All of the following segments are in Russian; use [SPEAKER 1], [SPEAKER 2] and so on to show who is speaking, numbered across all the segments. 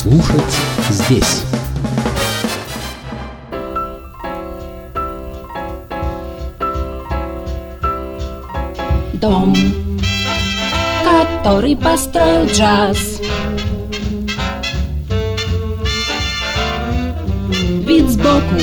[SPEAKER 1] Слушать здесь.
[SPEAKER 2] Дом, который построил джаз. Вид сбоку.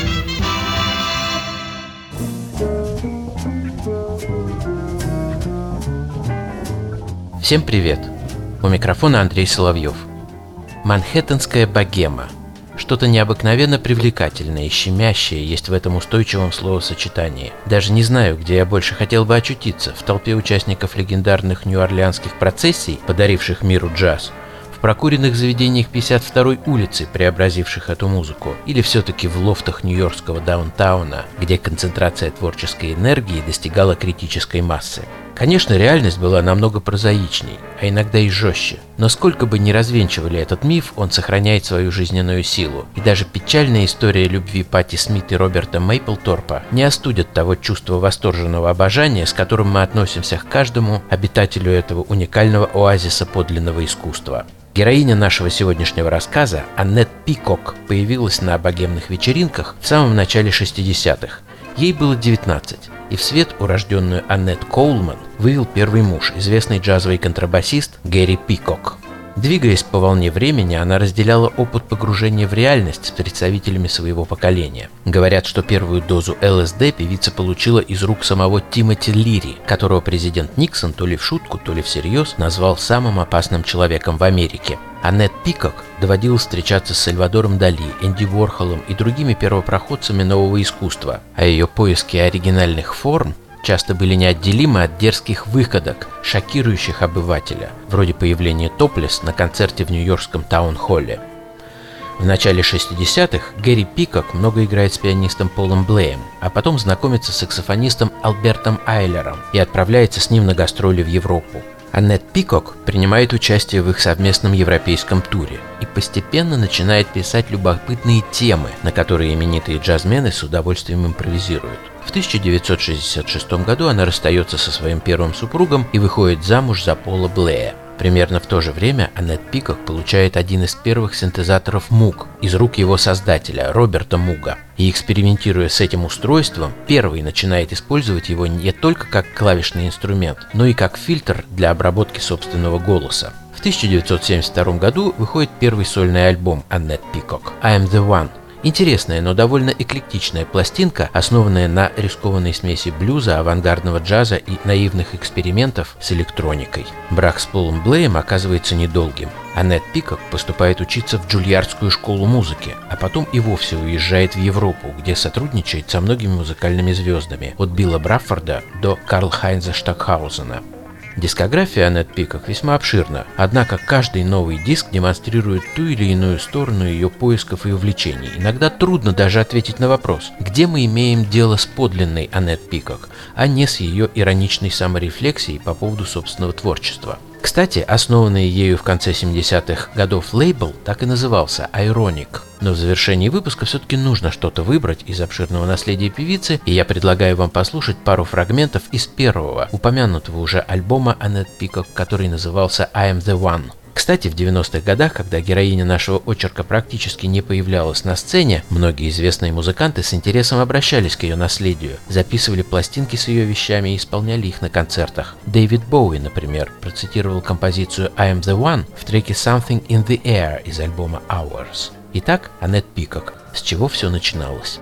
[SPEAKER 3] Всем привет! У микрофона Андрей Соловьев. Манхэттенская богема. Что-то необыкновенно привлекательное и щемящее есть в этом устойчивом словосочетании. Даже не знаю, где я больше хотел бы очутиться: в толпе участников легендарных нью-орлеанских процессий, подаривших миру джаз, в прокуренных заведениях 52-й улицы, преобразивших эту музыку, или все-таки в лофтах нью-йоркского даунтауна, где концентрация творческой энергии достигала критической массы. Конечно, реальность была намного прозаичней, а иногда и жестче, но сколько бы ни развенчивали этот миф, он сохраняет свою жизненную силу, и даже печальная история любви Патти Смит и Роберта Мейплторпа не остудят того чувства восторженного обожания, с которым мы относимся к каждому обитателю этого уникального оазиса подлинного искусства. Героиня нашего сегодняшнего рассказа, Аннет Пикок, появилась на богемных вечеринках в самом начале 60-х. Ей было 19, и в свет урожденную Аннет Коулман вывел первый муж, известный джазовый контрабасист Гэри Пикок. Двигаясь по волне времени, она разделяла опыт погружения в реальность с представителями своего поколения. Говорят, что первую дозу ЛСД певица получила из рук самого Тимоти Лири, которого президент Никсон то ли в шутку, то ли всерьез назвал самым опасным человеком в Америке. Аннет Пикок доводилось встречаться с Сальвадором Дали, Энди Уорхолом и другими первопроходцами нового искусства, а ее поиски оригинальных форм часто были неотделимы от дерзких выходок, шокирующих обывателя, вроде появления топлес на концерте в нью-йоркском таун-холле. В начале 60-х Гэри Пикок много играет с пианистом Полом Блеем, а потом знакомится с саксофонистом Альбертом Айлером и отправляется с ним на гастроли в Европу. Аннет Пикок принимает участие в их совместном европейском туре и постепенно начинает писать любопытные темы, на которые именитые джазмены с удовольствием импровизируют. В 1966 году она расстается со своим первым супругом и выходит замуж за Пола Блея. Примерно в то же время Аннет Пикок получает один из первых синтезаторов Moog из рук его создателя, Роберта Муга. И, экспериментируя с этим устройством, первый начинает использовать его не только как клавишный инструмент, но и как фильтр для обработки собственного голоса. В 1972 году выходит первый сольный альбом Аннет Пикок «I am the one». Интересная, но довольно эклектичная пластинка, основанная на рискованной смеси блюза, авангардного джаза и наивных экспериментов с электроникой. Брак с Полом Блеем оказывается недолгим. Аннет Пикок поступает учиться в Джульярдскую школу музыки, а потом и вовсе уезжает в Европу, где сотрудничает со многими музыкальными звездами, от Билла Браффорда до Карл-Хайнза Штокхаузена. Дискография Аннет Пикок весьма обширна, однако каждый новый диск демонстрирует ту или иную сторону ее поисков и увлечений. Иногда трудно даже ответить на вопрос, где мы имеем дело с подлинной Аннет Пикок, а не с ее ироничной саморефлексией по поводу собственного творчества. Кстати, основанный ею в конце 70-х годов лейбл так и назывался Ironic. Но в завершении выпуска все-таки нужно что-то выбрать из обширного наследия певицы, и я предлагаю вам послушать пару фрагментов из первого, упомянутого уже альбома Аннет Пикок, который назывался I am the one. Кстати, в 90-х годах, когда героиня нашего очерка практически не появлялась на сцене, многие известные музыканты с интересом обращались к ее наследию, записывали пластинки с ее вещами и исполняли их на концертах. Дэвид Боуи, например, процитировал композицию I am the one в треке Something in the Air из альбома Hours. Итак, Аннет Пикок. С чего все начиналось?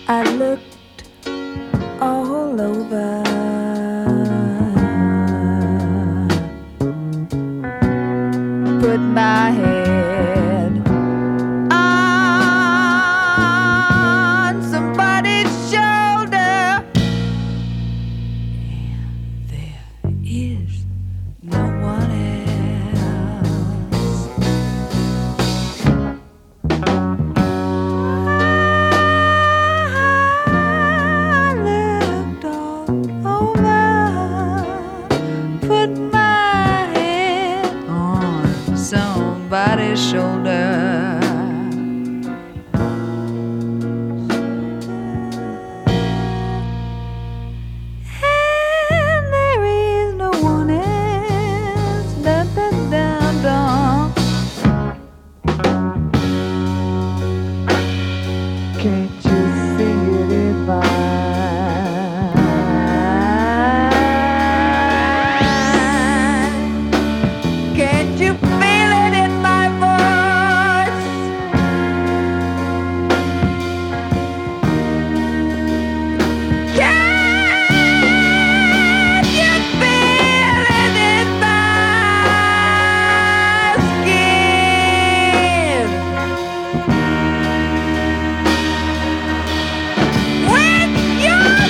[SPEAKER 4] I looked all over. Put my head on somebody's shoulder, and there is no one else. I looked all over, put my head on somebody's shoulder. And there is no one else. Da, da, da, da. Can't you see it in my eyes? Can't you feel it in my voice? Can't you feel it in my skin? When you're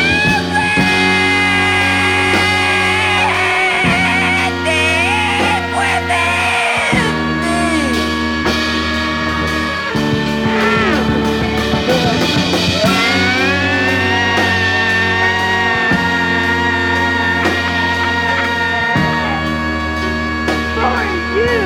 [SPEAKER 4] standing within for you.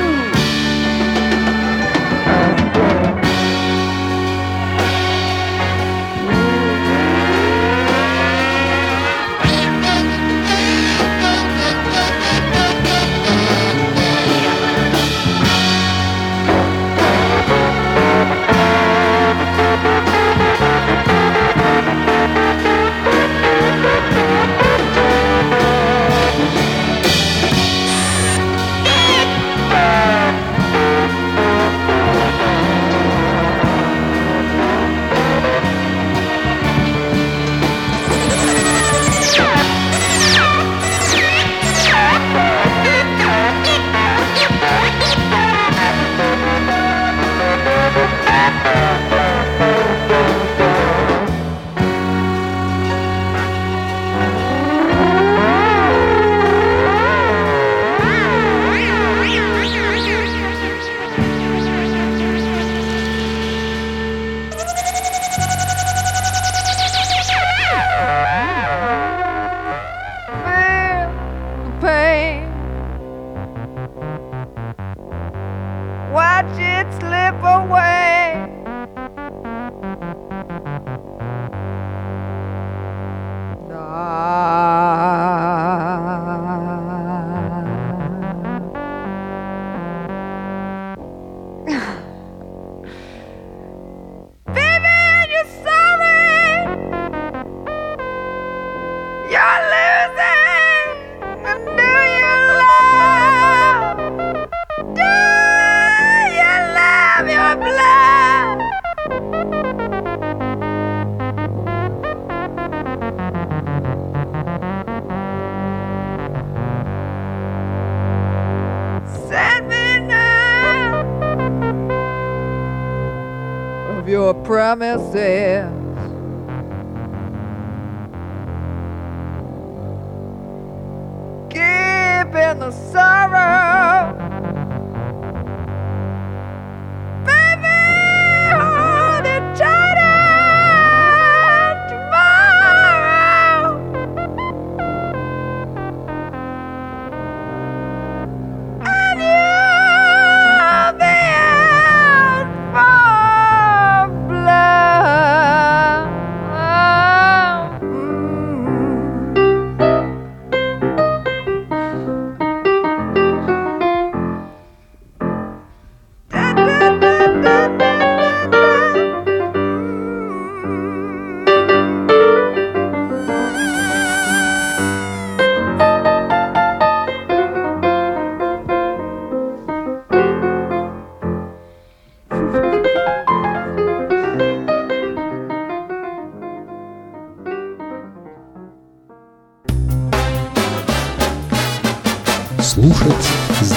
[SPEAKER 4] Feel the pain. Watch it slip away. Baby, you're sorry. You're losing. And do you love? Do you love your blood? Send me now of your promises. Keeping the sorrow. Baby, hold it tighter tomorrow. And you'll be out for blood. Mm.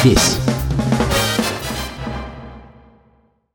[SPEAKER 1] здесь.